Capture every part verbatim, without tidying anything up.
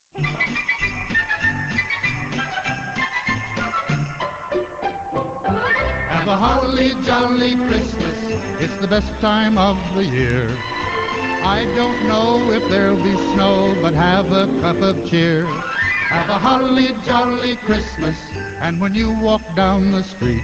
Have a holly jolly Christmas, it's the best time of the year. I don't know if there'll be snow, but have a cup of cheer. Have a holly jolly Christmas, and when you walk down the street.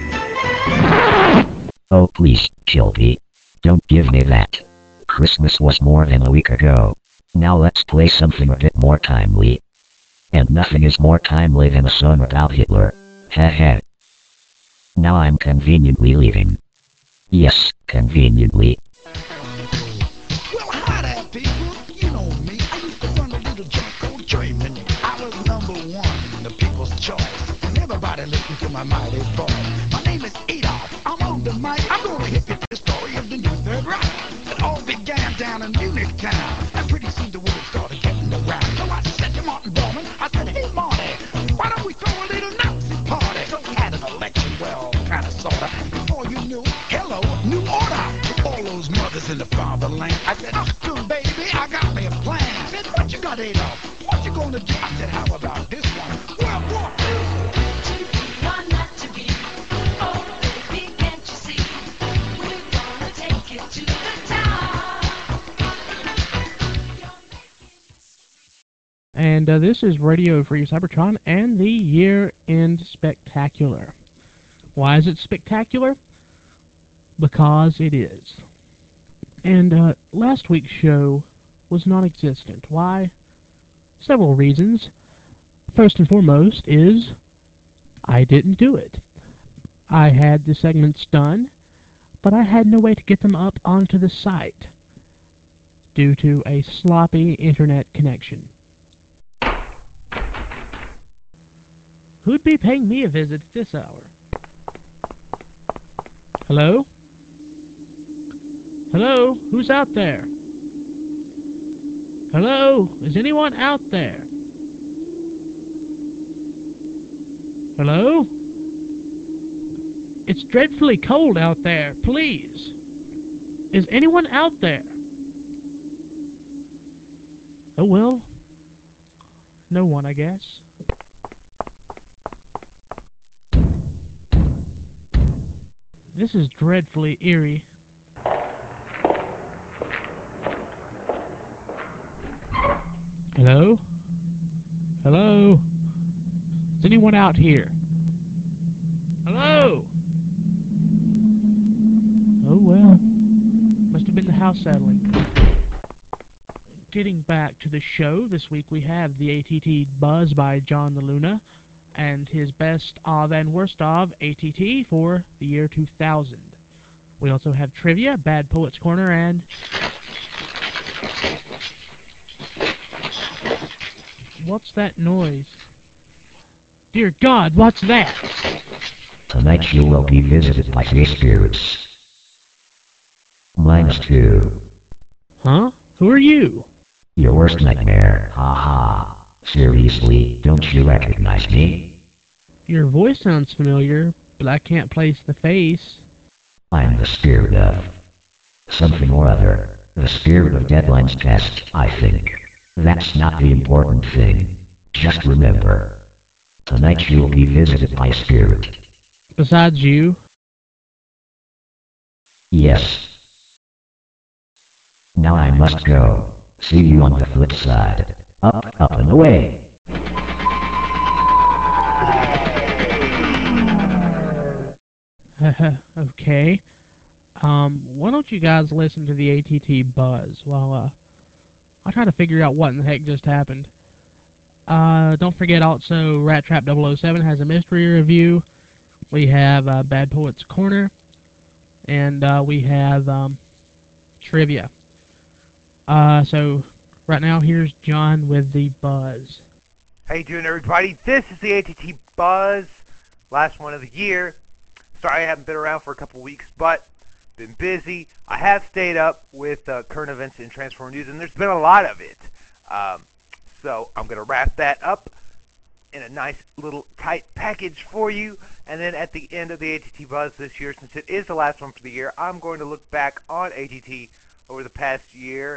Oh please, Shelby. Don't give me that. Christmas was more than a week ago. Now let's play something a bit more timely. And nothing is more timely than a song about Hitler. Ha ha. Now I'm conveniently leaving. Yes, conveniently. Well, hi there, people. You know me. I used to run a little joint called Germany. I was number one, the people's choice. And everybody listened to my mighty voice. My name is Adolf. I'm on the mic. I'm gonna hit you the story of the new Third Reich. It all began down in Munich town. And pretty soon the word started getting around. So I said to Martin Bormann, I said, hey, Marty, why don't we throw a little Nazi party? So we had an election, well, kind of, sort of. Before you knew, hello, new order. To all those mothers in the fatherland. I said, Achtung, baby, I got me a plan. I said, what you got, Adolf? What you gonna do? I said, how about this one? Well, what? And uh, this is Radio Free Cybertron and the Year End Spectacular. Why is it spectacular? Because it is. And uh, last week's show was non-existent. Why? Several reasons. First and foremost is I didn't do it. I had the segments done, but I had no way to get them up onto the site due to a sloppy internet connection. Who'd be paying me a visit at this hour? Hello? Hello? Who's out there? Hello? Is anyone out there? Hello? It's dreadfully cold out there. Please. Is anyone out there? Oh well. No one, I guess. This is dreadfully eerie. Hello? Hello? Is anyone out here? Hello? Oh well. Must have been the house settling. Getting back to the show, this week we have the A T T Buzz by John the Luna and his best of and worst of A T T for the year two thousand. We also have trivia, Bad Poets Corner, and what's that noise? Dear God, what's that? Tonight you will be visited by three spirits. Minus two. Huh? Who are you? Your worst nightmare. Ha ha. Seriously, don't you recognize me? Your voice sounds familiar, but I can't place the face. I'm the spirit of something or other. The spirit of Deadline's test, I think. That's not the important thing. Just remember. Tonight you'll be visited by a spirit. Besides you? Yes. Now I must go. See you on the flip side. Up, up and away. Okay. Um, why don't you guys listen to the A T T Buzz while, uh, I try to figure out what in the heck just happened. Uh, don't forget also, Rat Trap double oh seven has a mystery review. We have, uh, Bad Poets Corner. And, uh, we have, um, trivia. Uh, so, right now, here's John with the Buzz. How you doing, everybody? This is the A T T Buzz, last one of the year. Sorry I haven't been around for a couple weeks, but been busy. I have stayed up with uh, current events in Transformer News, and there's been a lot of it. Um, so I'm going to wrap that up in a nice little tight package for you. And then at the end of the A T T Buzz this year, since it is the last one for the year, I'm going to look back on A T T over the past year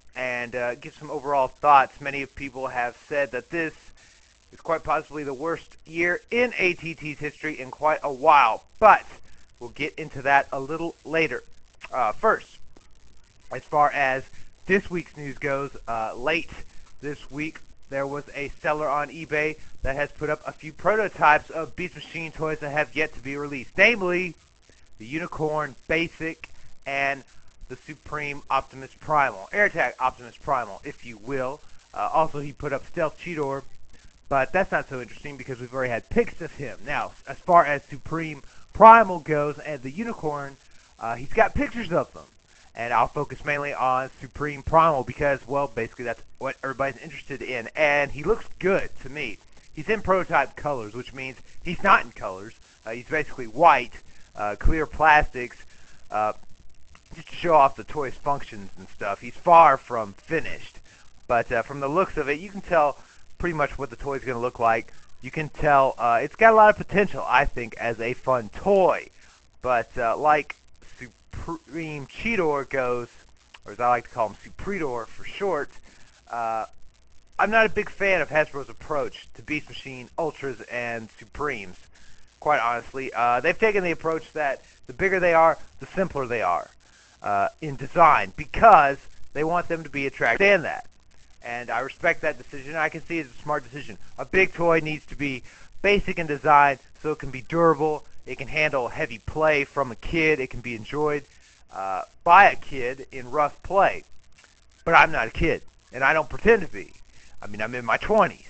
and uh, give some overall thoughts. Many people have said that this is quite possibly the worst year in A T T's history in quite a while, but we'll get into that a little later. Uh, first, as far as this week's news goes, uh, late this week there was a seller on eBay that has put up a few prototypes of Beast Machine toys that have yet to be released, namely the Unicorn Basic and the Supreme Optimus Primal, AirTag Optimus Primal, if you will. Uh, also, he put up Stealth Cheetor, but that's not so interesting because we've already had pics of him. Now, as far as Supreme Primal goes and the Unicorn, uh, he's got pictures of them. And I'll focus mainly on Supreme Primal because, well, basically that's what everybody's interested in. And he looks good to me. He's in prototype colors, which means he's not in colors. Uh, he's basically white, uh, clear plastics, uh, just to show off the toy's functions and stuff. He's far from finished. But uh, from the looks of it, you can tell pretty much what the toy's going to look like. You can tell uh, it's got a lot of potential, I think, as a fun toy. But uh, like Supreme Cheetor goes, or as I like to call him, Supredor for short, uh, I'm not a big fan of Hasbro's approach to Beast Machine Ultras and Supremes, quite honestly. Uh, they've taken the approach that the bigger they are, the simpler they are uh, in design, because they want them to be attractive. I understand that, and I respect that decision. I can see it's a smart decision. A big toy needs to be basic in design so it can be durable. It can handle heavy play from a kid. It can be enjoyed uh, by a kid in rough play. But I'm not a kid, and I don't pretend to be. I mean, I'm in my twenties,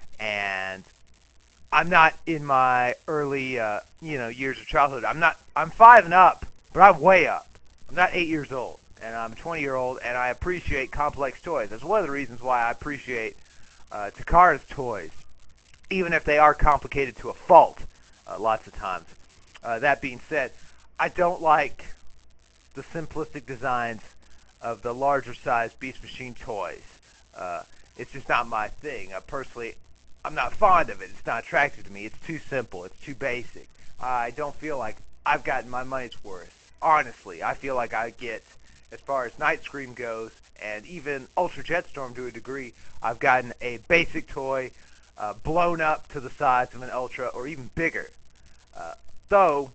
and I'm not in my early, uh, you know, years of childhood. I'm not. I'm five and up, but I'm way up. I'm not eight years old, and I'm a twenty-year-old, and I appreciate complex toys. That's one of the reasons why I appreciate uh, Takara's toys, even if they are complicated to a fault uh, lots of times. Uh, that being said, I don't like the simplistic designs of the larger size Beast Machine toys. Uh, it's just not my thing. Uh, personally, I'm not fond of it. It's not attractive to me. It's too simple. It's too basic. I don't feel like I've gotten my money's worth. Honestly, I feel like I get, as far as Night Scream goes, and even Ultra Jetstorm to a degree, I've gotten a basic toy uh, blown up to the size of an Ultra or even bigger. Uh, Though,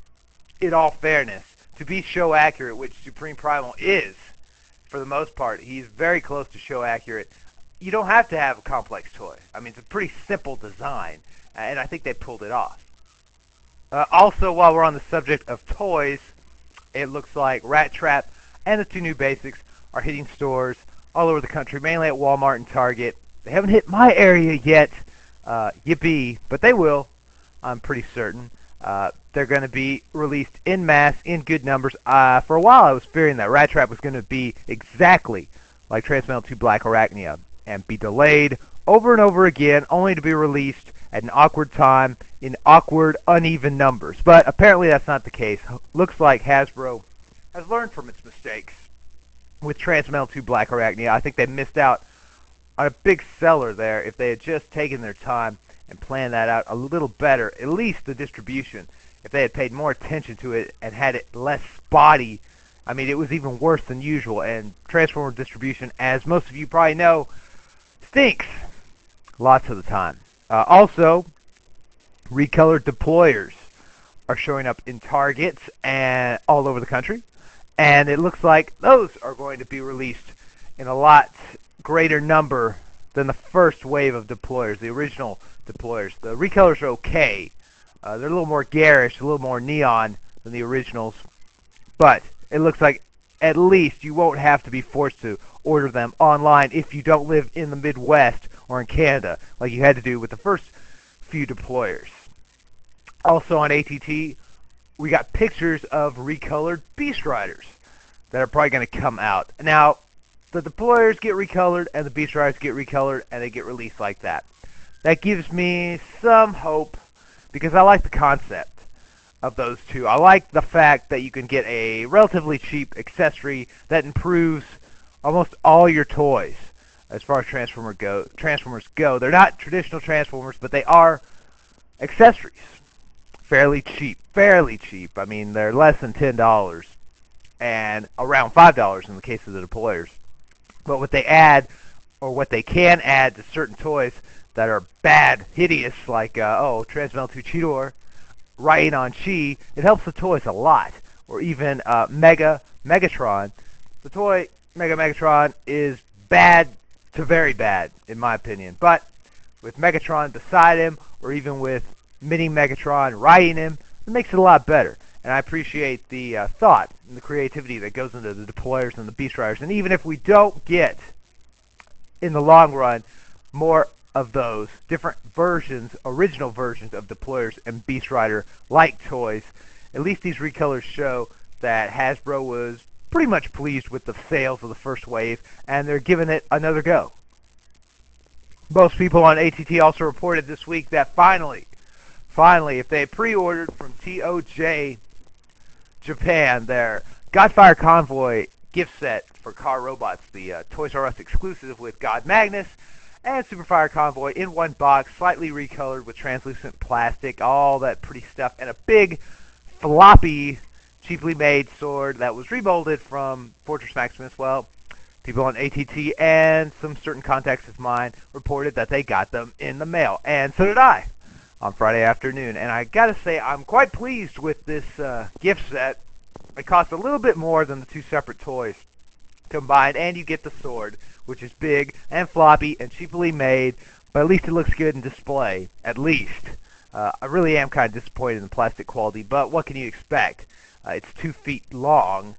in all fairness, to be show accurate, which Supreme Primal is, for the most part, he's very close to show accurate, you don't have to have a complex toy. I mean, it's a pretty simple design, and I think they pulled it off. Uh, also, while we're on the subject of toys, it looks like Rat Trap and the two new basics are hitting stores all over the country, mainly at Walmart and Target. They haven't hit my area yet, uh, yippee, but they will, I'm pretty certain. Uh, they're going to be released in mass, in good numbers. Uh, for a while, I was fearing that Rat Trap was going to be exactly like Transmetal two Black Arachnia and be delayed over and over again, only to be released at an awkward time in awkward, uneven numbers. But apparently that's not the case. Looks like Hasbro has learned from its mistakes with Transmetal two Black Arachnia. I think they missed out on a big seller there if they had just taken their time and plan that out a little better, at least the distribution. If they had paid more attention to it and had it less spotty, I mean, it was even worse than usual. And Transformer distribution, as most of you probably know, stinks lots of the time. Uh, also, recolored deployers are showing up in Targets and all over the country. And it looks like those are going to be released in a lot greater number than the first wave of deployers, the original deployers. The recolors are okay. Uh, they're a little more garish, a little more neon than the originals. But it looks like at least you won't have to be forced to order them online if you don't live in the Midwest or in Canada, like you had to do with the first few deployers. Also on A T T, we got pictures of recolored Beast Riders that are probably going to come out. Now, the deployers get recolored and the Beast Riders get recolored and they get released like that. That gives me some hope because I like the concept of those two. I like the fact that you can get a relatively cheap accessory that improves almost all your toys as far as Transformer go, Transformers go. They're not traditional Transformers, but they are accessories. Fairly cheap. Fairly cheap. I mean, they're less than ten dollars and around five dollars in the case of the deployers. But what they add, or what they can add to certain toys that are bad, hideous, like, uh, oh, Transmetal two Cheetor, writing on Chi, it helps the toys a lot. Or even uh, Mega Megatron. The toy Mega Megatron is bad to very bad, in my opinion. But with Megatron beside him, or even with Mini Megatron riding him, it makes it a lot better. And I appreciate the uh, thought and the creativity that goes into the deployers and the Beast Riders. And even if we don't get, in the long run, more of those different versions, original versions of deployers and Beast Rider-like toys, at least these recolors show that Hasbro was pretty much pleased with the sales of the first wave, and they're giving it another go. Most people on A T T also reported this week that finally, finally, if they pre-ordered from T O J Japan their Godfire Convoy gift set for Car Robots, the uh, Toys R Us exclusive with God Magnus and Superfire Convoy in one box, slightly recolored with translucent plastic, all that pretty stuff, and a big, floppy, cheaply made sword that was remolded from Fortress Maximus. Well, people on A T T and some certain contacts of mine reported that they got them in the mail, and so did I on Friday afternoon. And I gotta say, I'm quite pleased with this uh, gift set. It costs a little bit more than the two separate toys combined, and you get the sword, which is big and floppy and cheaply made, but at least it looks good in display, at least. Uh, I really am kind of disappointed in the plastic quality, but what can you expect? Uh, it's two feet long.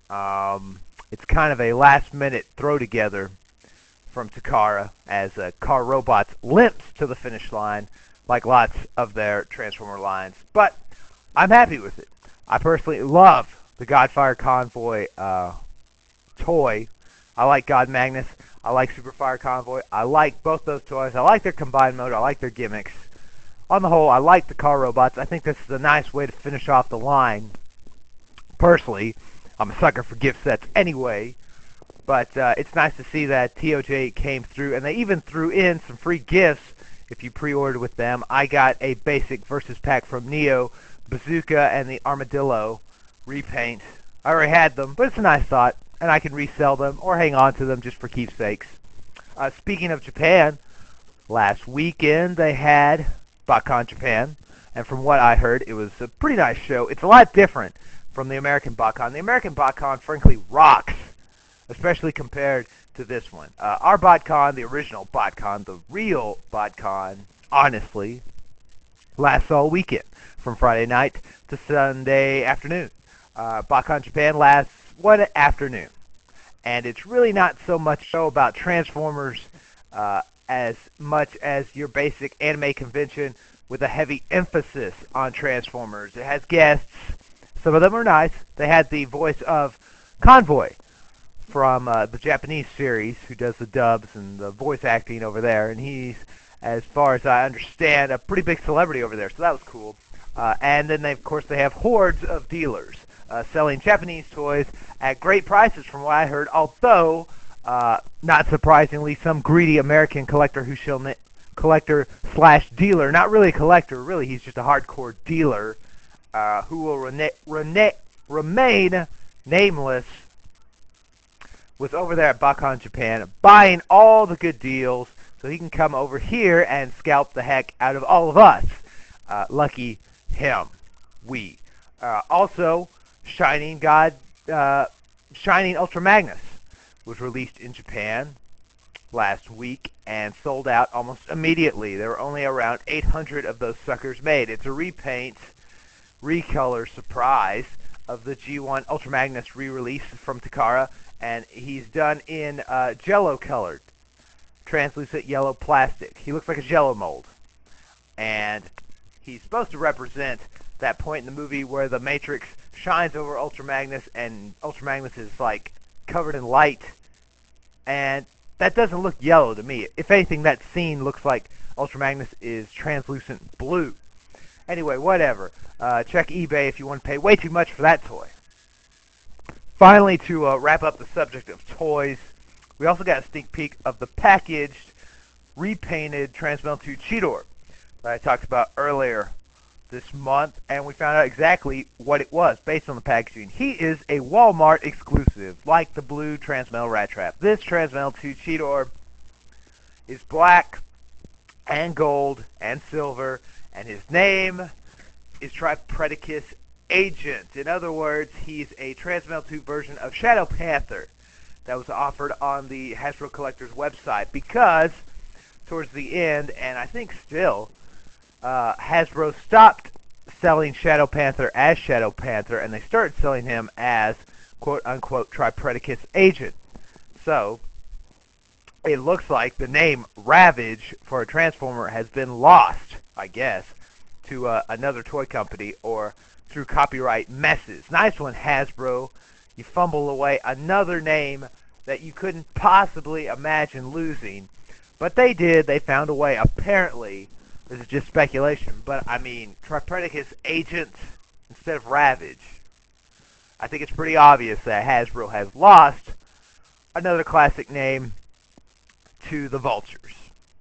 Um, it's kind of a last-minute throw-together from Takara as uh, Car Robots limps to the finish line, like lots of their Transformer lines. But I'm happy with it. I personally love the Godfire Convoy uh, toy. I like God Magnus. I like Superfire Convoy. I like both those toys. I like their combined mode. I like their gimmicks. On the whole, I like the Car Robots. I think this is a nice way to finish off the line. Personally, I'm a sucker for gift sets anyway, but uh, it's nice to see that T O J came through, and they even threw in some free gifts if you pre-ordered with them. I got a basic Versus pack from Neo, Bazooka, and the Armadillo repaint. I already had them, but it's a nice thought, and I can resell them or hang on to them just for keepsakes. Uh, speaking of Japan, last weekend they had BotCon Japan, and from what I heard, it was a pretty nice show. It's a lot different from the American BotCon. The American BotCon, frankly, rocks, especially compared to this one. Uh, our BotCon, the original BotCon, the real BotCon, honestly, lasts all weekend, from Friday night to Sunday afternoon. Uh, BotCon Japan lasts one afternoon, and it's really not so much show about Transformers uh, as much as your basic anime convention with a heavy emphasis on Transformers. It has guests. Some of them are nice. They had the voice of Convoy from uh, the Japanese series, who does the dubs and the voice acting over there, and he's, as far as I understand, a pretty big celebrity over there, so that was cool. Uh, and then, they, of course, they have hordes of dealers uh, selling Japanese toys at great prices, from what I heard, although, uh, not surprisingly, some greedy American collector who shall na- collector slash dealer, not really a collector, really, he's just a hardcore dealer, Uh, who will rena- rena- remain nameless, was over there at BotCon Japan buying all the good deals so he can come over here and scalp the heck out of all of us. Uh, lucky him. We. Uh, also, Shining God, uh, Shining Ultra Magnus was released in Japan last week and sold out almost immediately. There were only around eight hundred of those suckers made. It's a repaint, recolor surprise of the G one Ultra Magnus re-release from Takara, and he's done in uh, jello colored, translucent yellow plastic. He looks like a jello mold, and he's supposed to represent that point in the movie where the Matrix shines over Ultra Magnus and Ultra Magnus is like covered in light, and that doesn't look yellow to me. If anything, that scene looks like Ultra Magnus is translucent blue. Anyway, whatever. Uh, check eBay if you want to pay way too much for that toy. Finally, to uh, wrap up the subject of toys, we also got a sneak peek of the packaged, repainted Transmetal two Cheetor that I talked about earlier. this month, and we found out exactly what it was based on the packaging. He is a Walmart exclusive, like the blue Transmetal Rat Trap. This Transmetal two Cheetor is black and gold and silver, and his name is Tripredacus Agent. In other words, he's a Transmetal two version of Shadow Panther that was offered on the Hasbro Collectors website, because towards the end, and I think still, uh, Hasbro stopped selling Shadow Panther as Shadow Panther, and they started selling him as quote-unquote Tripredacus Agent. So it looks like the name Ravage for a Transformer has been lost, I guess, to uh, another toy company or through copyright messes. Nice one, Hasbro. You fumble away another name that you couldn't possibly imagine losing. But they did. They found a way. Apparently, this is just speculation, but I mean, Tripredacus Agent instead of Ravage. I think it's pretty obvious that Hasbro has lost another classic name to the Vultures.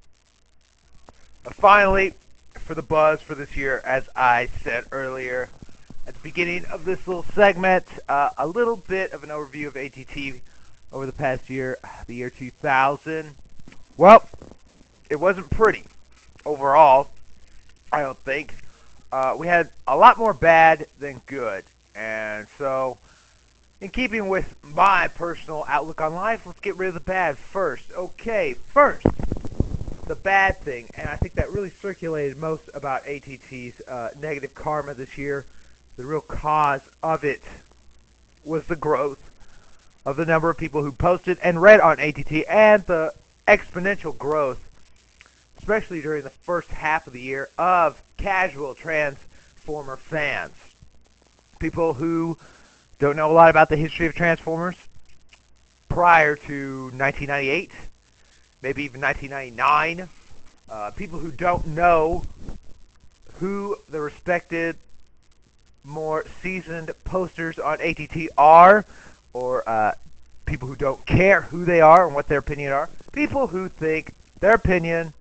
But finally, for the buzz for this year, as I said earlier at the beginning of this little segment, uh, a little bit of an overview of A T T over the past year, the year two thousand. Well, it wasn't pretty overall, I don't think. Uh, we had a lot more bad than good, and so in keeping with my personal outlook on life, let's get rid of the bad first. Okay, first, the bad thing, and I think that really circulated most about A T T's uh, negative karma this year. The real cause of it was the growth of the number of people who posted and read on A T T, and the exponential growth, especially during the first half of the year, of casual Transformer fans. People who don't know a lot about the history of Transformers prior to nineteen ninety-eight, maybe even nineteen ninety-nine. Uh, people who don't know who the respected, more seasoned posters on A T T are, or uh, people who don't care who they are and what their opinion are. People who think their opinion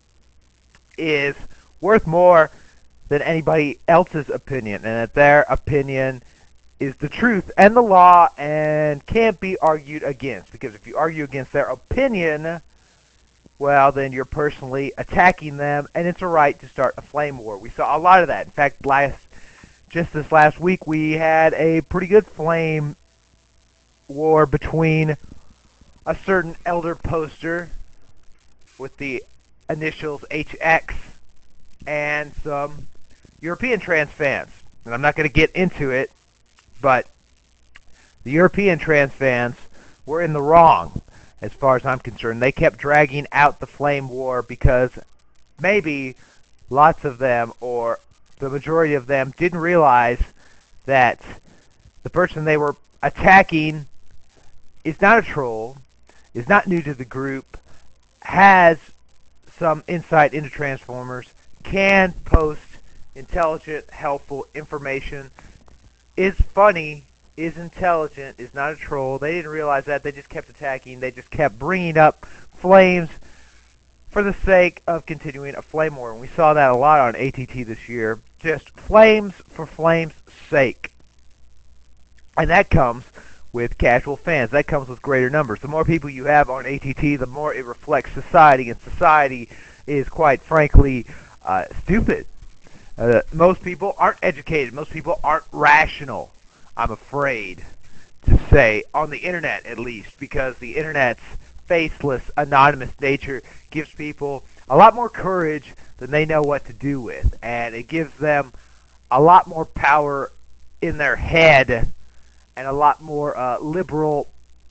is worth more than anybody else's opinion, and that their opinion is the truth and the law and can't be argued against. Because if you argue against their opinion, well, then you're personally attacking them, and it's a right to start a flame war. We saw a lot of that. In fact, last just this last week, we had a pretty good flame war between a certain elder poster with the initials H X and some European trans fans. And I'm not going to get into it, but the European trans fans were in the wrong as far as I'm concerned. They kept dragging out the flame war because maybe lots of them, or the majority of them, didn't realize that the person they were attacking is not a troll, is not new to the group, has some insight into Transformers, can post intelligent, helpful information, is funny, is intelligent, is not a troll. They didn't realize that. They just kept attacking. They just kept bringing up flames for the sake of continuing a flame war. And we saw that a lot on A T T this year. Just flames for flames' sake. And that comes with casual fans. That comes with greater numbers. The more people you have on A T T, the more it reflects society. And society is, quite frankly, uh, stupid. Uh, most people aren't educated. Most people aren't rational, I'm afraid to say, on the internet at least, because the internet's faceless, anonymous nature gives people a lot more courage than they know what to do with, and it gives them a lot more power in their head and a lot more uh, liberal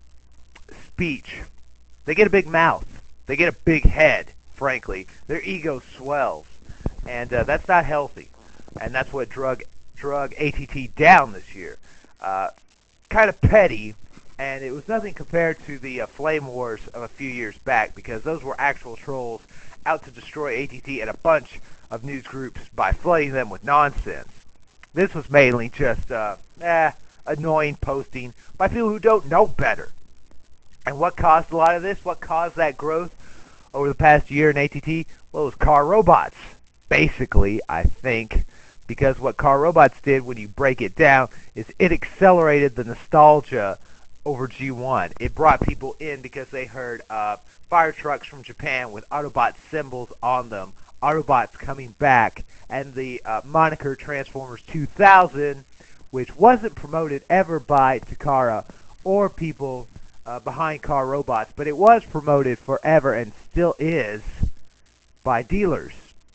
speech. They get a big mouth. They get a big head, frankly. Their ego swells, and uh, that's not healthy, and that's what drug drug A T T down this year. Uh, kind of petty, and it was nothing compared to the uh, flame wars of a few years back, because those were actual trolls out to destroy A T T and a bunch of news groups by flooding them with nonsense. This was mainly just uh, eh, annoying posting by people who don't know better. And what caused a lot of this? What caused that growth over the past year in A T T? Well, it was car robots. Basically, I think because what Car Robots did, when you break it down, is it accelerated the nostalgia over G one. It brought people in because they heard uh, fire trucks from Japan with Autobot symbols on them, Autobots coming back, and the uh, moniker Transformers two thousand, which wasn't promoted ever by Takara or people uh, behind Car Robots, but it was promoted forever and still is by dealers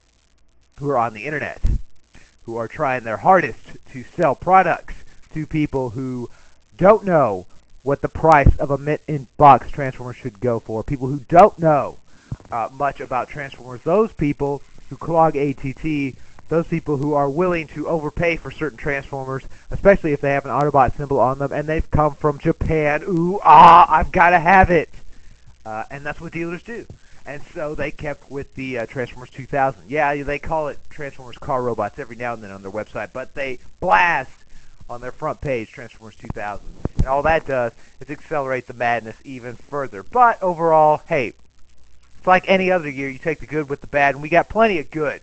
who are on the internet, who are trying their hardest to sell products to people who don't know what the price of a mint-in-box Transformer should go for, people who don't know uh, much about Transformers, those people who clog A T T, those people who are willing to overpay for certain Transformers, especially if they have an Autobot symbol on them, and they've come from Japan. Ooh, ah, I've got to have it. Uh, and that's what dealers do. And so they kept with the uh, Transformers two thousand. Yeah, they call it Transformers Car Robots every now and then on their website, but they blast on their front page Transformers two thousand. And all that does is accelerate the madness even further. But overall, hey, it's like any other year. You take the good with the bad, and we got plenty of good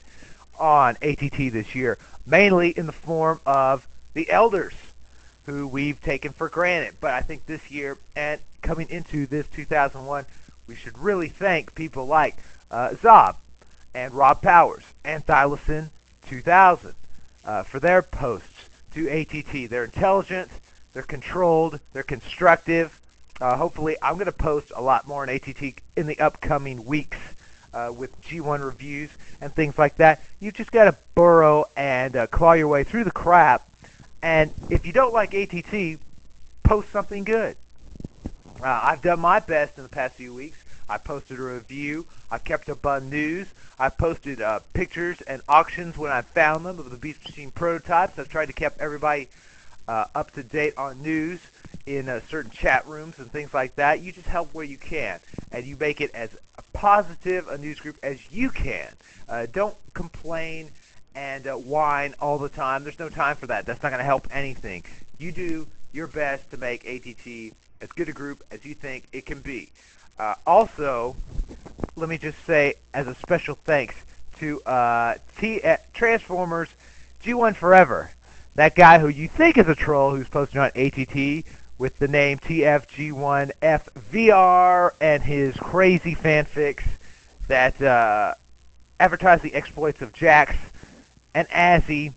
on A T T this year, mainly in the form of the elders, who we've taken for granted. But I think this year, and coming into this two thousand one, we should really thank people like uh, Zob and Rob Powers and Thylacine two thousand uh, for their posts to A T T. They're intelligent, they're controlled, they're constructive. Uh, hopefully, I'm going to post a lot more on A T T in the upcoming weeks uh, with G one reviews and things like that. You just got to burrow and uh, claw your way through the crap. And if you don't like A T T, post something good. Uh, I've done my best in the past few weeks. I posted a review. I've kept up on news. I've posted uh, pictures and auctions when I found them of the Beast Machine prototypes. I've tried to keep everybody uh, up to date on news in uh, certain chat rooms and things like that. You just help where you can, and you make it as positive a news group as you can. Uh, don't complain and uh, whine all the time. There's no time for that. That's not going to help anything. You do your best to make A T T as good a group as you think it can be. Uh, also, let me just say, as a special thanks to uh, T- uh, Transformers G one Forever, that guy who you think is a troll who's posting on A T T with the name T F G one F V R and his crazy fanfics that uh, advertise the exploits of Jax and Azzy,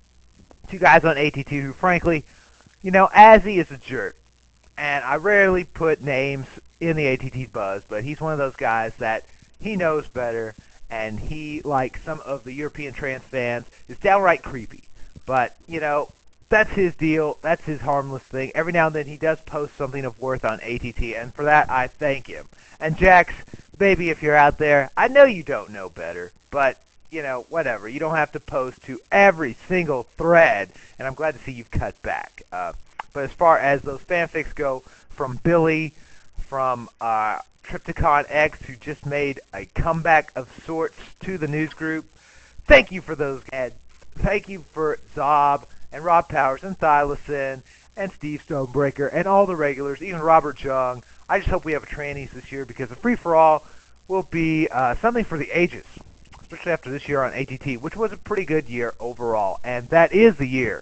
two guys on A T T who, frankly, you know, Azzy is a jerk. And I rarely put names in the A T T buzz, but he's one of those guys that he knows better, and he, like some of the European trans fans, is downright creepy. But, you know, that's his deal. That's his harmless thing. Every now and then he does post something of worth on A T T, and for that I thank him. And Jax, baby, if you're out there, I know you don't know better, but, you know, whatever. You don't have to post to every single thread, and I'm glad to see you've cut back. Uh, But as far as those fanfics go, from Billy, from uh, Tripticon X, who just made a comeback of sorts to the news group, thank you for those, and thank you for Zob and Rob Powers and Thylacine and Steve Stonebreaker and all the regulars, even Robert Jung. I just hope we have a trannies this year, because the free-for-all will be uh, something for the ages, especially after this year on A T T, which was a pretty good year overall, and that is the year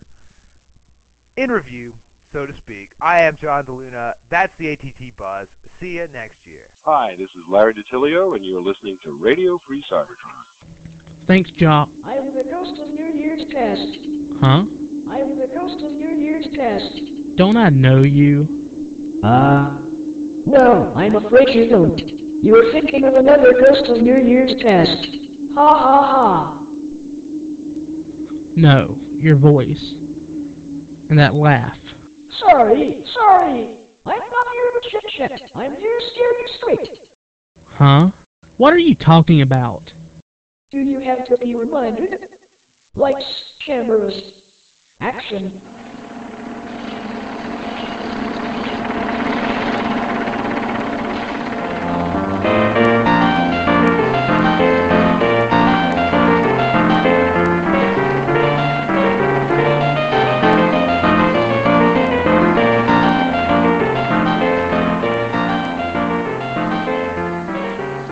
in review, so to speak. I am John DeLuna. That's the A T T Buzz. See you next year. Hi, this is Larry DiTilio, and you're listening to Radio Free Cybertron. Thanks, Jock. I'm the ghost of your year's past. Huh? I'm the ghost of your year's past. Don't I know you? Uh, no, I'm afraid you don't. You are thinking of another ghost of your year's past. Ha ha ha. No, your voice. And that laugh. Sorry, sorry. I'm not here to chit-chat. I'm here to scare you straight. Huh? What are you talking about? Do you have to be reminded? Lights, cameras, action.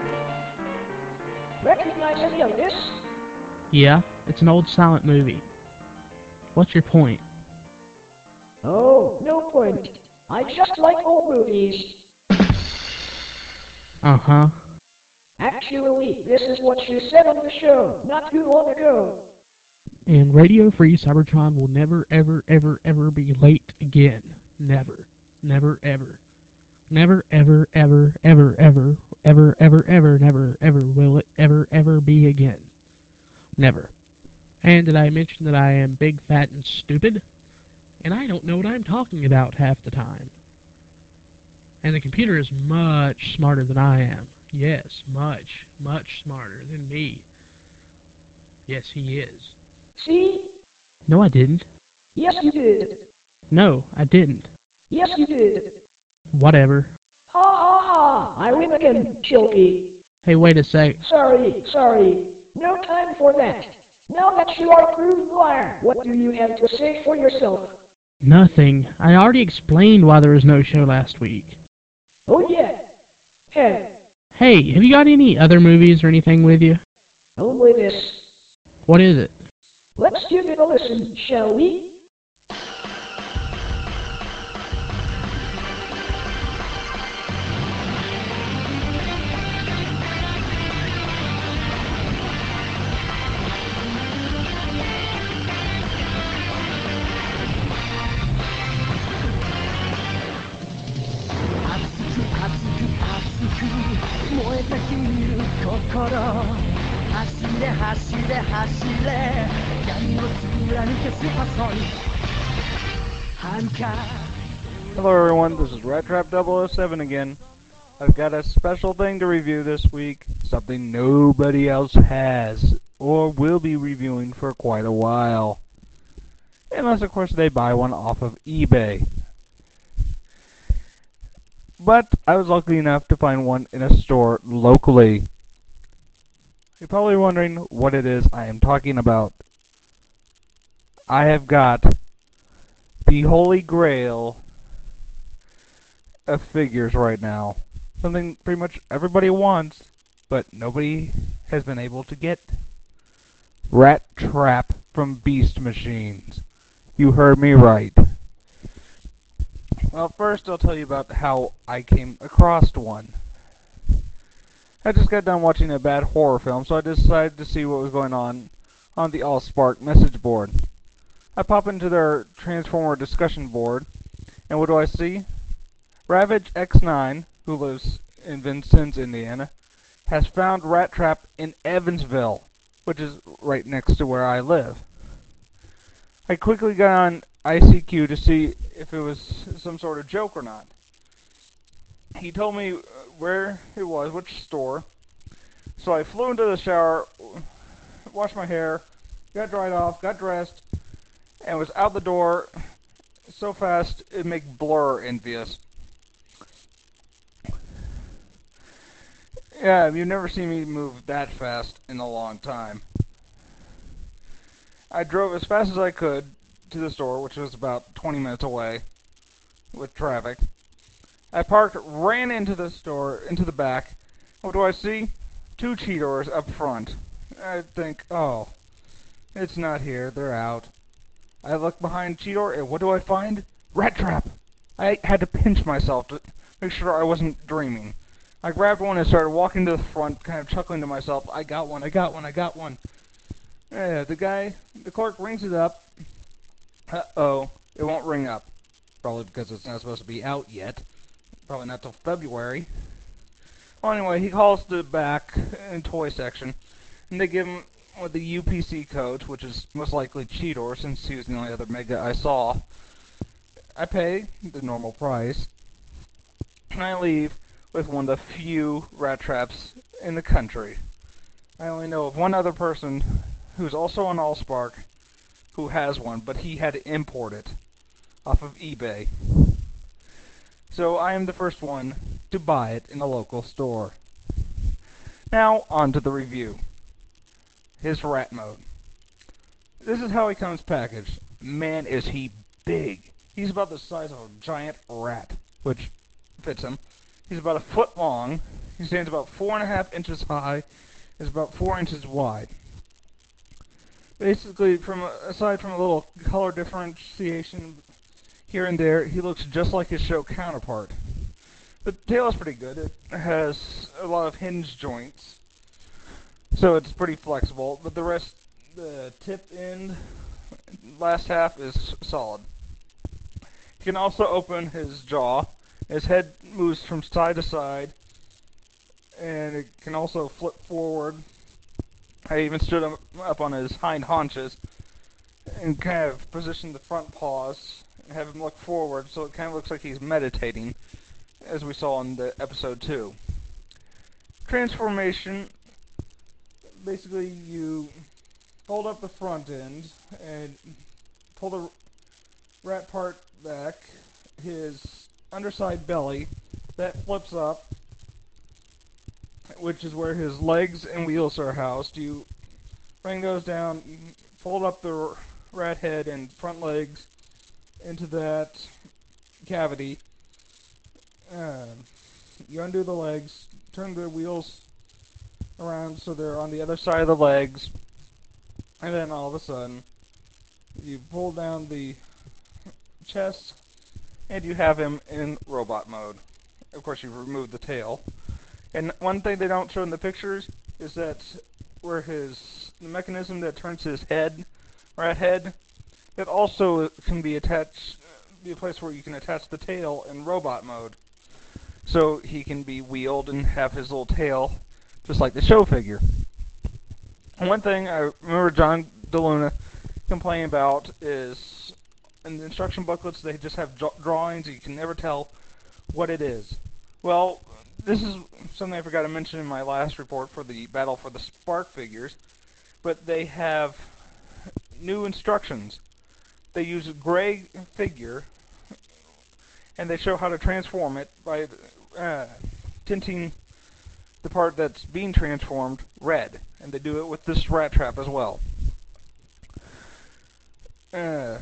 Recognize any of this? Yeah, it's an old silent movie. What's your point? Oh, no point. I just like old movies. Uh-huh. Actually, this is what you said on the show not too long ago. And Radio Free Cybertron will never, ever, ever, ever be late again. Never. Never, ever. Never, ever, ever, ever, ever, ever, ever, ever, never, ever will it ever, ever be again. Never. And did I mention that I am big, fat, and stupid? And I don't know what I'm talking about half the time. And the computer is much smarter than I am. Yes, much, much smarter than me. Yes, he is. See? No, I didn't. Yes, you did. No, I didn't. Yes, you did. Whatever. Ha ha ha! I win again, Chilky. Hey, wait a sec. Sorry, sorry. No time for that. Now that you are a proved liar, what do you have to say for yourself? Nothing. I already explained why there was no show last week. Oh yeah. Hey, Hey, have you got any other movies or anything with you? only this. What is it? Let's give it a listen, shall we? Hello everyone, this is Rat Trap double oh seven again. I've got a special thing to review this week, something nobody else has, or will be reviewing for quite a while. Unless of course they buy one off of eBay. But I was lucky enough to find one in a store locally. You're probably wondering what it is I am talking about. I have got the Holy Grail of figures right now. Something pretty much everybody wants, but nobody has been able to get. Rat Trap from Beast Machines. You heard me right. Well, first I'll tell you about how I came across one. I just got done watching a bad horror film, so I decided to see what was going on on the AllSpark message board. I pop into their Transformer discussion board, and what do I see? Ravage X nine, who lives in Vincennes, Indiana, has found Rat Trap in Evansville, which is right next to where I live. I quickly got on I C Q to see if it was some sort of joke or not. He told me where it was, which store, so I flew into the shower, washed my hair, got dried off, got dressed, and was out the door so fast it'd make Blur envious. Yeah, you've never seen me move that fast in a long time. I drove as fast as I could to the store, which was about twenty minutes away with traffic. I parked, ran into the store, into the back. What do I see? Two Cheetos up front. I think, oh, it's not here, they're out. I look behind Cheetor, and what do I find? Rat Trap! I had to pinch myself to make sure I wasn't dreaming. I grabbed one and started walking to the front, kind of chuckling to myself, I got one, I got one, I got one. Yeah, the guy, the clerk rings it up. Uh-oh, it won't ring up. Probably because it's not supposed to be out yet. Probably not till February. Well, anyway, he calls the back and toy section, and they give him with the U P C code, which is most likely Cheetor, since he was the only other Mega I saw. I pay the normal price, and I leave with one of the few Rat Traps in the country. I only know of one other person who's also on AllSpark who has one, but he had to import it off of eBay. So I am the first one to buy it in a local store. Now, on to the review. His rat mode. This is how he comes packaged. Man, is he big. He's about the size of a giant rat, which fits him. He's about a foot long. He stands about four and a half inches high. Is about four inches wide. Basically, from a, aside from a little color differentiation here and there, he looks just like his show counterpart. The tail is pretty good. It has a lot of hinge joints, so it's pretty flexible. But the rest, the tip end, last half is solid. He can also open his jaw. His head moves from side to side, and it can also flip forward. I even stood him up on his hind haunches and kind of positioned the front paws and have him look forward, so it kind of looks like he's meditating, as we saw in the episode two. Transformation, basically you fold up the front end and pull the rat part back. His underside belly, that flips up, which is where his legs and wheels are housed. You bring those down, fold up the rat head and front legs into that cavity. Uh, you undo the legs, turn the wheels around so they're on the other side of the legs, and then all of a sudden you pull down the chest and you have him in robot mode. Of course, you remove the tail. And one thing they don't show in the pictures is that where his the mechanism that turns his head, rat head, it also can be attached, be a place where you can attach the tail in robot mode. So he can be wheeled and have his little tail just like the show figure. And one thing I remember John DeLuna complaining about is in the instruction booklets they just have drawings, you can never tell what it is. Well, this is something I forgot to mention in my last report for the Battle for the Spark figures, but they have new instructions. They use a gray figure, and they show how to transform it by uh, tinting the part that's being transformed red, and they do it with this rat trap as well. Uh,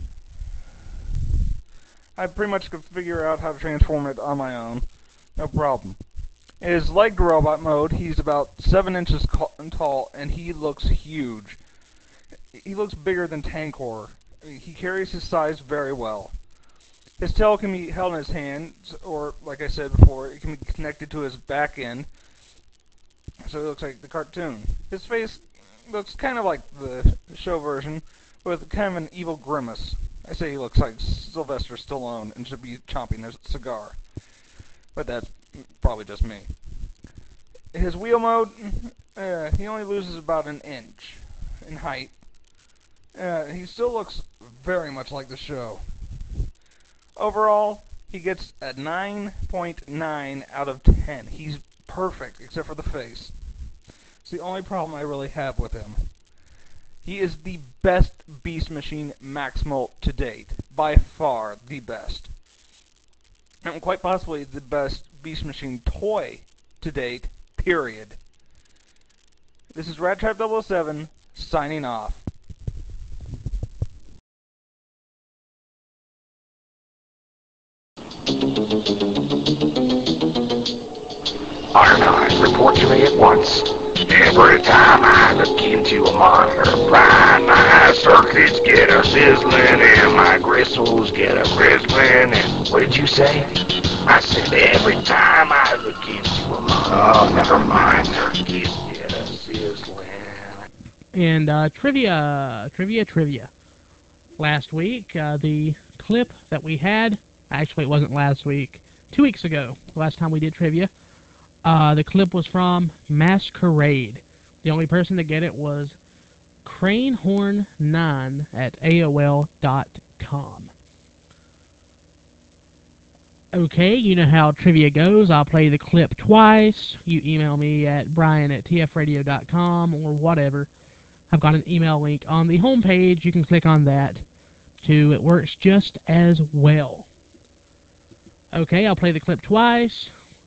I pretty much could figure out how to transform it on my own. No problem. In his leg robot mode, he's about seven inches tall, and he looks huge. He looks bigger than Tankor. I mean, he carries his size very well. His tail can be held in his hands, or, like I said before, it can be connected to his back end, so it looks like the cartoon. His face looks kind of like the show version, with kind of an evil grimace. I say he looks like Sylvester Stallone and should be chomping a cigar. But that's probably just me. His wheel mode, uh, he only loses about an inch in height. Uh, he still looks very much like the show. Overall, he gets a nine point nine out of ten. He's perfect, except for the face. It's the only problem I really have with him. He is the best Beast Machine Maximal to date. By far, the best. And quite possibly the best Beast Machine toy to date, period. This is Rat Trap double oh seven, signing off. Archive, report to me at once. Every time I look into a monitor, Brian, my circuits get a sizzling and my gristles get a frizzling and what did you say? I said every time I look into a monitor, oh, never mind, circuits get a sizzling. And uh, trivia, trivia, trivia. Last week, uh, the clip that we had, actually it wasn't last week, two weeks ago, last time we did trivia, Uh, the clip was from Masquerade. The only person to get it was Cranehorn nine at A O L dot com. Okay, you know how trivia goes. I'll play the clip twice. You email me at brian at t f radio dot com or whatever. I've got an email link on the homepage. You can click on that too. It works just as well. Okay, I'll play the clip twice.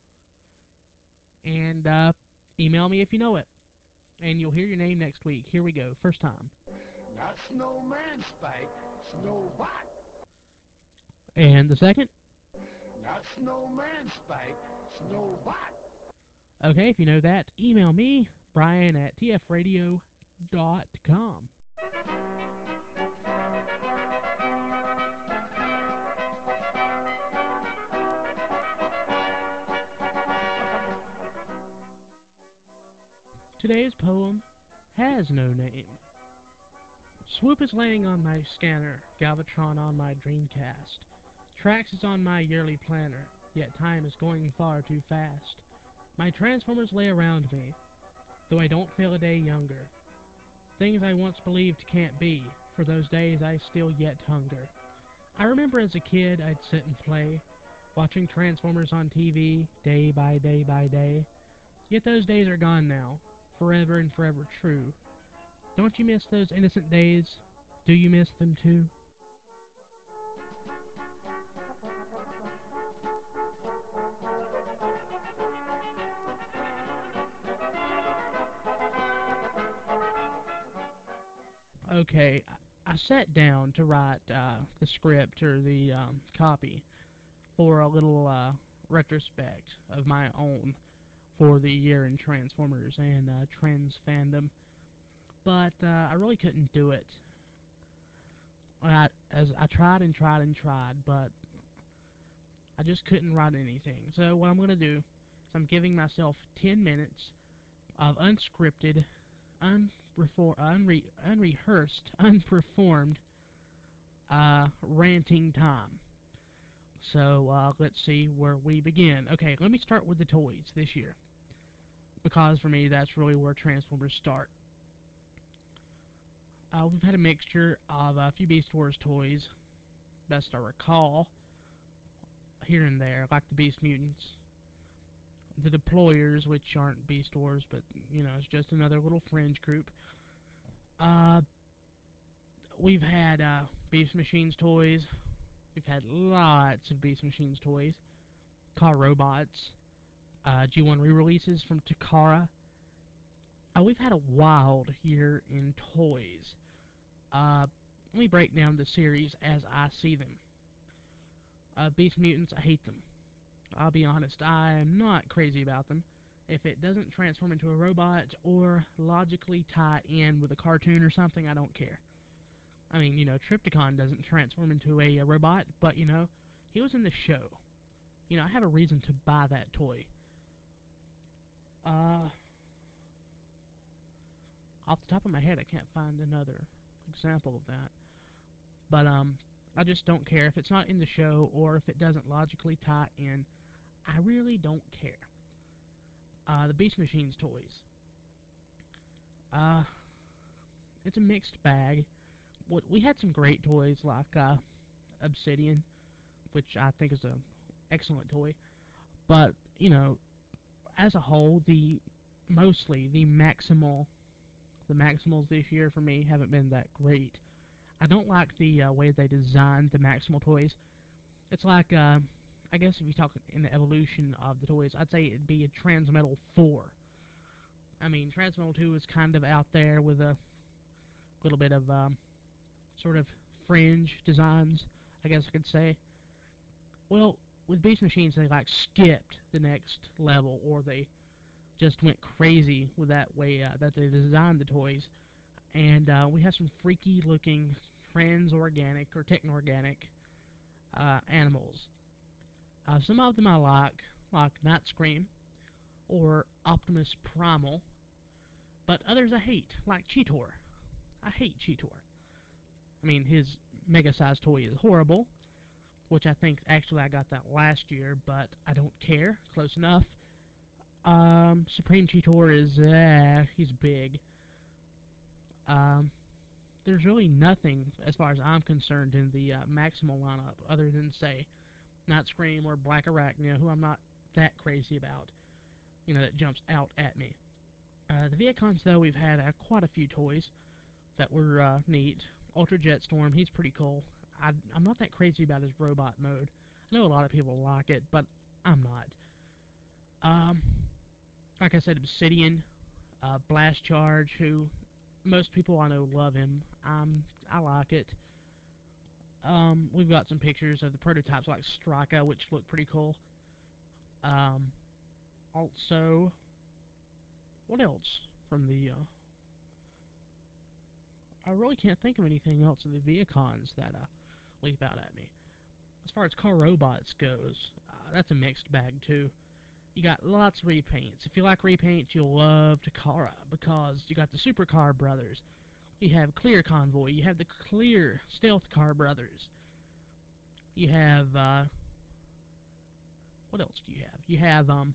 And uh, email me if you know it. And you'll hear your name next week. Here we go. First time. Not Snowman Spike, Snowbot. And the second? Not Snowman Spike, Snowbot. Okay, if you know that, email me, Brian at t f radio dot com. Today's poem has no name. Swoop is laying on my scanner, Galvatron on my Dreamcast. Trax is on my yearly planner, yet time is going far too fast. My Transformers lay around me, though I don't feel a day younger. Things I once believed can't be, for those days I still yet hunger. I remember as a kid I'd sit and play, watching Transformers on T V, day by day by day. Yet those days are gone now, forever and forever true. Don't you miss those innocent days? Do you miss them too? Okay, I, I sat down to write uh, the script or the um, copy for a little uh, retrospect of my own for the year in Transformers and uh, Trans fandom, but uh, I really couldn't do it. I, as I tried and tried and tried, but I just couldn't write anything. So what I'm going to do is I'm giving myself ten minutes of unscripted, unrefor- unre- unrehearsed, unperformed uh, ranting time. So uh, let's see where we begin. Okay, let me start with the toys this year, because for me that's really where Transformers start. Uh, we've had a mixture of a few Beast Wars toys, best I recall, here and there, like the Beast Mutants, the Deployers, which aren't Beast Wars, but you know, it's just another little fringe group. Uh, we've had uh, Beast Machines toys. We've had lots of Beast Machines toys, car robots, uh, G one re-releases from Takara. Uh, we've had a wild year in toys. Uh, let me break down the series as I see them. Uh, Beast Mutants, I hate them. I'll be honest, I am not crazy about them. If it doesn't transform into a robot or logically tie in with a cartoon or something, I don't care. I mean, you know, Trypticon doesn't transform into a, a robot, but, you know, he was in the show. You know, I have a reason to buy that toy. Uh, off the top of my head, I can't find another example of that. But, um, I just don't care. If it's not in the show or if it doesn't logically tie in, I really don't care. Uh, the Beast Machines toys. Uh, it's a mixed bag. What we had some great toys like uh, Obsidian, which I think is an excellent toy. But, you know, as a whole, the mostly the Maximal, the Maximals this year for me haven't been that great. I don't like the uh, way they designed the Maximal toys. It's like, uh, I guess if you talk in the evolution of the toys, I'd say it'd be a Transmetal four. I mean, Transmetal two is kind of out there with a little bit of um, sort of fringe designs, I guess I could say. Well, with Beast Machines, they like skipped the next level, or they just went crazy with that way uh, that they designed the toys. And uh, we have some freaky looking trans-organic or techno-organic uh, animals. Uh, some of them I like, like Night Scream or Optimus Primal, but others I hate, like Cheetor. I hate Cheetor. I mean, his mega-sized toy is horrible, which I think actually I got that last year, but I don't care. Close enough. Um, Supreme Cheetor is, uh, he's big. Um, there's really nothing, as far as I'm concerned, in the uh, Maximal lineup, other than, say, Night Scream or Black Arachnia, who I'm not that crazy about, you know, that jumps out at me. Uh, the Viacons, though, we've had uh, quite a few toys that were uh, neat. Ultra Jetstorm, he's pretty cool. I, I'm not that crazy about his robot mode. I know a lot of people like it, but I'm not. Um, like I said, Obsidian, uh, Blast Charge, who most people I know love him. Um, I like it. Um, we've got some pictures of the prototypes like Strika, which look pretty cool. Um, also, what else from the, uh, I really can't think of anything else in the Viacons that uh, leap out at me. As far as car robots goes, uh, that's a mixed bag too. You got lots of repaints. If you like repaints, you'll love Takara, because you got the Supercar brothers. You have Clear Convoy. You have the Clear Stealth Car brothers. You have, uh... what else do you have? You have, um...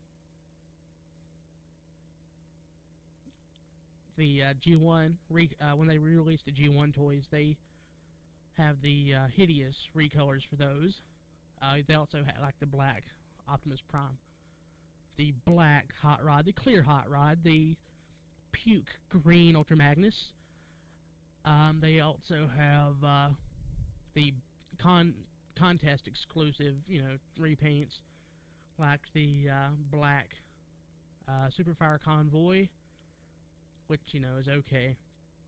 the uh, G one, re uh, when they re-released the G one toys, they have the uh, hideous recolors for those. Uh, they also have, like, the black Optimus Prime. The black Hot Rod, the clear Hot Rod, the puke green Ultra Magnus. Um, they also have uh, the con contest exclusive, you know, repaints, like the uh, black uh, Superfire Convoy, which, you know, is okay.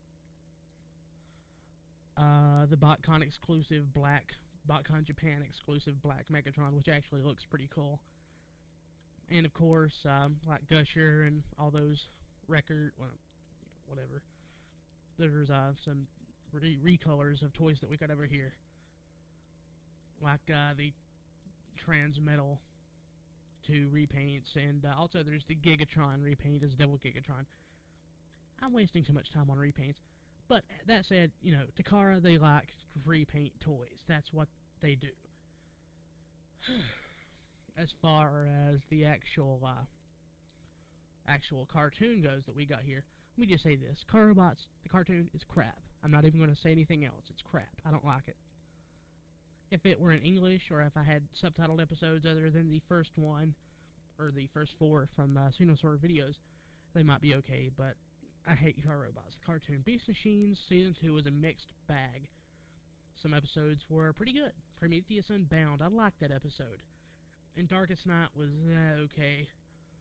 Uh, the BotCon exclusive black, BotCon Japan exclusive black Megatron, which actually looks pretty cool. And of course, um, like Gusher and all those record, well, whatever. There's uh, some re recolors of toys that we got over here, like uh, the Transmetal two repaints, and uh, also there's the Gigatron repaint as Devil Gigatron. I'm wasting too much time on repaints, but that said, you know, Takara, they like repaint toys. That's what they do. As far as the actual uh, actual cartoon goes that we got here, let me just say this. Car Robots, the cartoon, is crap. I'm not even going to say anything else. It's crap. I don't like it. If it were in English, or if I had subtitled episodes other than the first one, or the first four from uh, Sunosword videos, they might be okay, but I hate Car Robots. The cartoon. Beast Machines Season two was a mixed bag. Some episodes were pretty good. Prometheus Unbound, I liked that episode. And Darkest Night was uh, okay.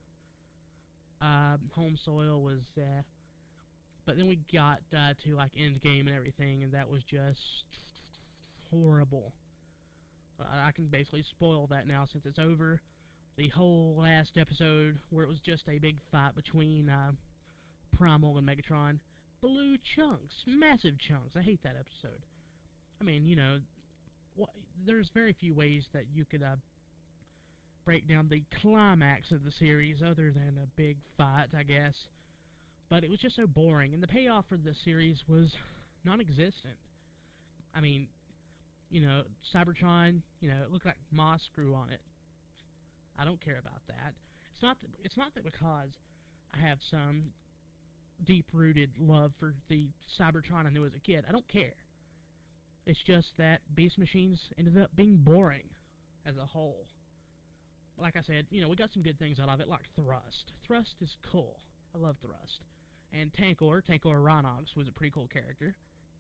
Uh, Home Soil was, uh, but then we got uh, to like Endgame and everything, and that was just horrible. Uh, I can basically spoil that now since it's over. The whole last episode, where it was just a big fight between uh, Primal and Megatron, blew chunks, massive chunks. I hate that episode. I mean, you know, what, there's very few ways that you could uh, break down the climax of the series other than a big fight, I guess. But it was just so boring, and the payoff for the series was non-existent. I mean, you know, Cybertron, you know, it looked like moss grew on it. I don't care about that. It's not that, it's not that because I have some deep-rooted love for the Cybertron I knew as a kid. I don't care. It's just that Beast Machines ended up being boring as a whole. Like I said, you know, we got some good things out of it, like Thrust. Thrust is cool. I love Thrust. And Tankor, Tankor Rhinox, was a pretty cool character.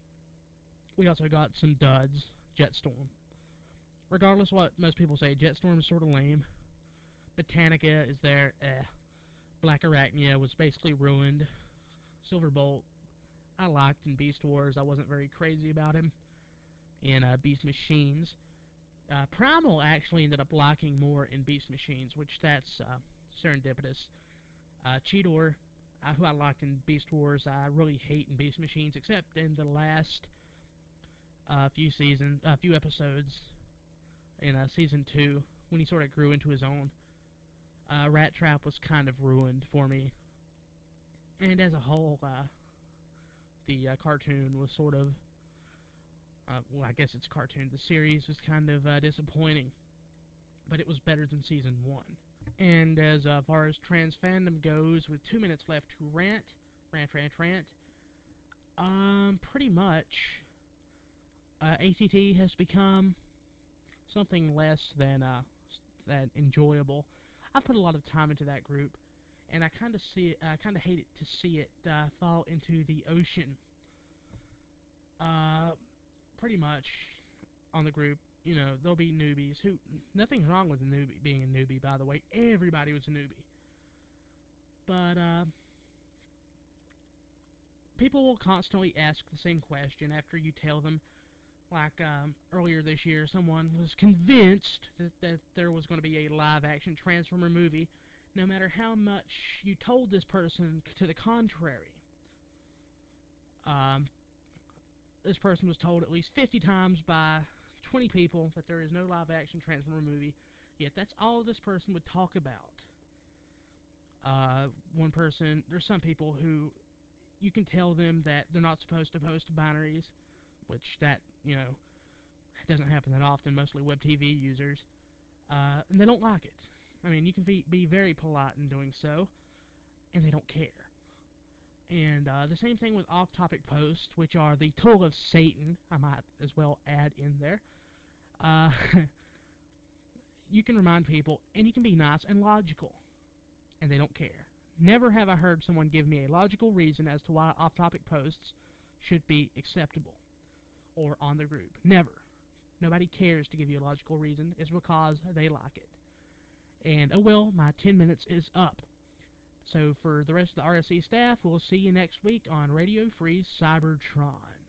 We also got some duds. Jetstorm. Regardless of what most people say, Jetstorm is sort of lame. Botanica is there, eh. Black Arachnia was basically ruined. Silverbolt, I liked in Beast Wars. I wasn't very crazy about him in uh, Beast Machines. Uh, Primal actually ended up liking more in Beast Machines, which that's uh, serendipitous. Uh, Cheetor, uh, who I liked in Beast Wars, I really hate in Beast Machines, except in the last uh, few seasons, a uh, few episodes in uh, season two, when he sort of grew into his own. Uh, Rat Trap was kind of ruined for me, and as a whole, uh, the uh, cartoon was sort of, uh, well, I guess it's a cartoon. The series was kind of uh, disappointing, but it was better than season one. And as uh, far as trans fandom goes, with two minutes left to rant, rant, rant, rant, um, pretty much, uh, A T T has become something less than uh, than enjoyable. I put a lot of time into that group, and I kind of see it. I kind of hate it to see it uh, fall into the ocean. Uh, pretty much on the group, you know, there'll be newbies who. Nothing's wrong with a newbie being a newbie, by the way. Everybody was a newbie, but uh, people will constantly ask the same question after you tell them. Like um, earlier this year, someone was convinced that, that there was going to be a live-action Transformer movie, no matter how much you told this person to the contrary. Um, this person was told at least fifty times by twenty people that there is no live-action Transformer movie, yet that's all this person would talk about. Uh, one person, there's some people who you can tell them that they're not supposed to post binaries, which that, you know, doesn't happen that often, mostly web T V users, uh, and they don't like it. I mean, you can be, be very polite in doing so, and they don't care. And uh, the same thing with off-topic posts, which are the tool of Satan, I might as well add in there. Uh, you can remind people, and you can be nice and logical, and they don't care. Never have I heard someone give me a logical reason as to why off-topic posts should be acceptable or on the group. Never. Nobody cares to give you a logical reason. It's because they like it. And, oh well, my ten minutes is up. So for the rest of the R S C staff, we'll see you next week on Radio Free Cybertron.